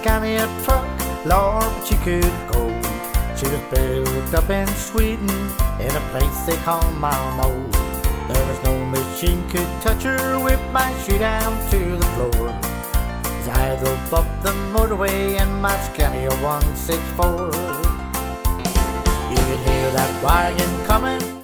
Scania truck, Lord, but she could go. She was built up in Sweden, in a place they call Malmo. There was no machine could touch her whip my shoe down to the floor. As I drove up the motorway in my Scania 164, you could hear that wagon coming